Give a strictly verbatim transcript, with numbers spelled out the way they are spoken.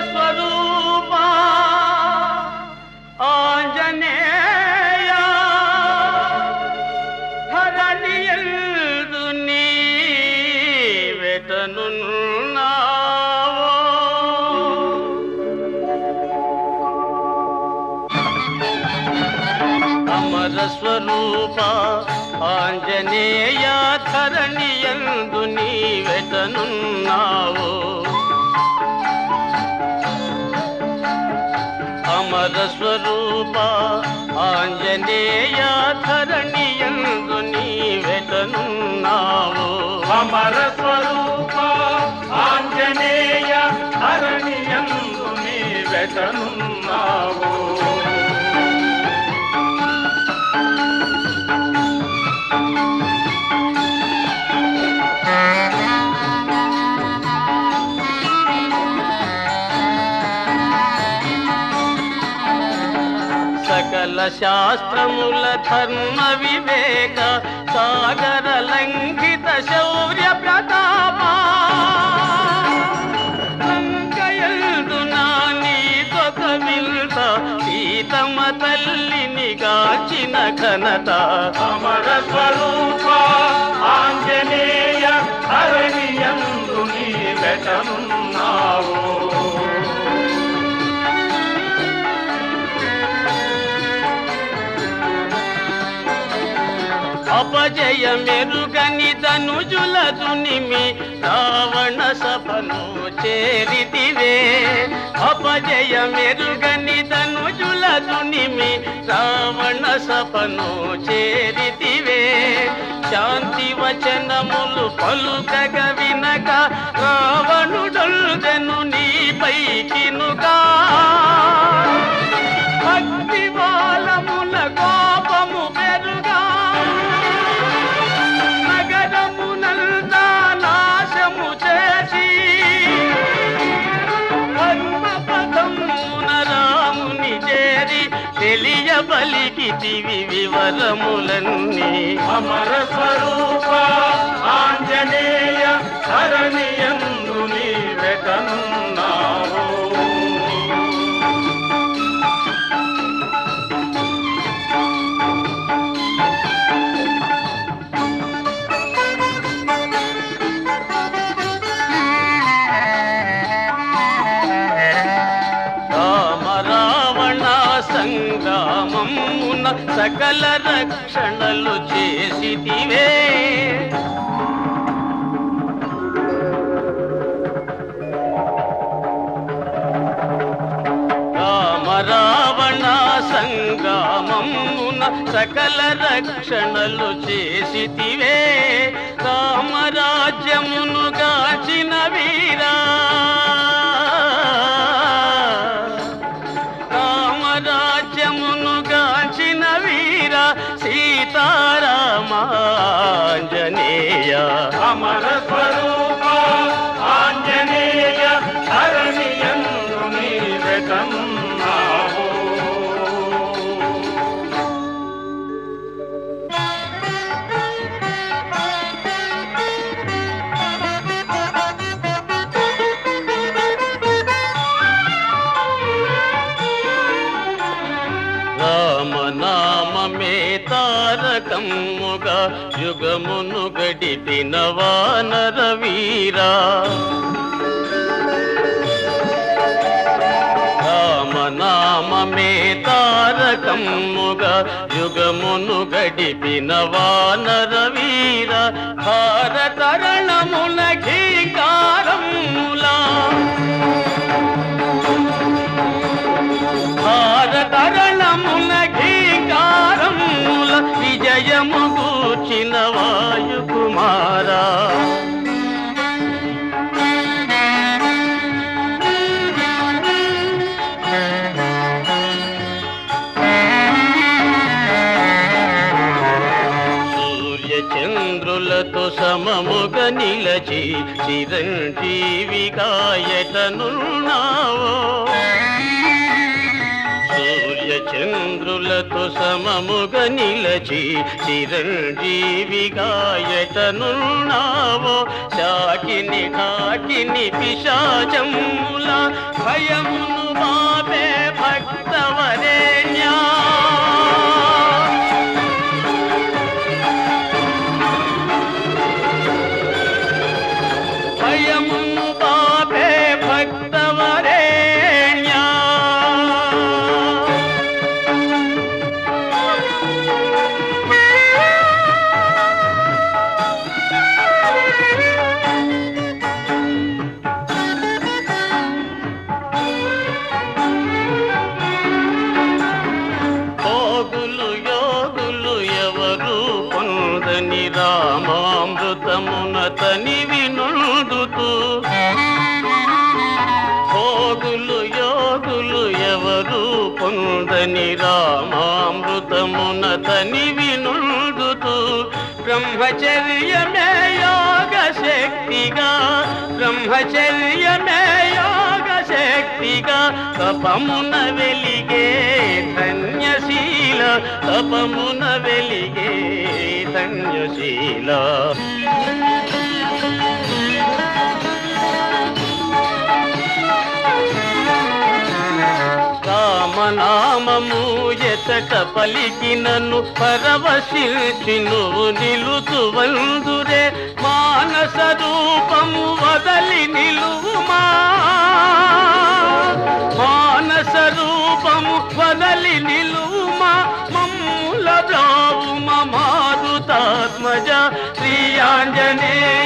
స్వరూప ఆంజనేయ ధరణియందు నీవెటనున్నావో అమర స్వరూప ఆంజనేయ ధరణియందు నీవెటనున్నావో అమర స్వరూప ఆంజనేయ ధరణియందు నీవెటనున్నావో అమర స్వరూప ఆంజనేయ ధరణియందు నీవెటనున్నావో సకల శాస్త్రముల ధర్మ వివేక సాగర లంఘిత శౌర్య ప్రతాప లంకయందు నానీతో కవిల్త సీతమ్మ తల్లిని గాచిన ఘనత అమర స్వరూప ఆంజనేయ ధరణియందు నీవెటనున్నావో అపజయ మెరుగని ధనుజుల దునిమి రావణ సభను చేరితివే అపజయ మెరుగని ధనుజుల దునిమి రావణ సభను చేరితివే శాంతి వచనములు పలుకగ వినక రావణుడొల్దెను నీపైకినుగా భక్తి బాలముల కోపము పెరుగా నగరమునంతా నాశము చేసి ధర్మపదమున రాముని చేరి తెలియబలికితివి వివరములన్నీ అమర స్వరూప ఆంజనేయ ధరణియందు నీవెటనున్నావో సంగ్రామమున సకల రక్షణలు చేసితివే రామ రావణ సంగ్రామమున సకల రక్షణలు చేసితివే రామరాజ్యమును గాచిన వీరా రామరాజ్యమునుగాంచిన వీర సీతారామాంజనేయ అమర స్వరూప ఆంజనేయ ధరణియందు నీవెటనున్నావో రామనామమే తారకముగా యుగమును గడిపిన వానర వీరా రామనామమే తారకముగా యుగమును గడిపిన వానర వీర భారతరణమున ఘీకారములా భారతరణమున ఘీకారముల విజయము గూర్చిన వాయుకుమారా సూర్యచంద్రులతో సమముగా నిలచి చిరంజీవిగా ఎటనున్నావో చంద్రులతో సమముగ నిలచి చిరంజీవిగా ఎటనున్నావో శాకిని ఢాకిని పిశాచముల భయమును బాపే భక్తవరేణ్యా భయమును బాపే భక్తవరేణ్యా భోగులు యోగులు ఎవరు పొందని రామామృతమున తనివి నొందుతూ భోగులు యోగులు ఎవరు పొందని రామామృతమున తనివి నొందుతూ బ్రహ్మచర్యమే యోగ శక్తిగా బ్రహ్మచర్యమే యోగ శక్తిగా తపమున వెలిగే ధన్యశీల తపమున వెలిగే ధన్యశీల రామనామము ఎతట పలికినను పరవశిల్చి నువ్వు నిలుతువందురే మానస రూపము వదలి నిలువుమా మానస రూపము వదలి నిలువుమా మమ్ముల బ్రావుమ మారుతాత్మజ శ్రీ ఆంజనేయ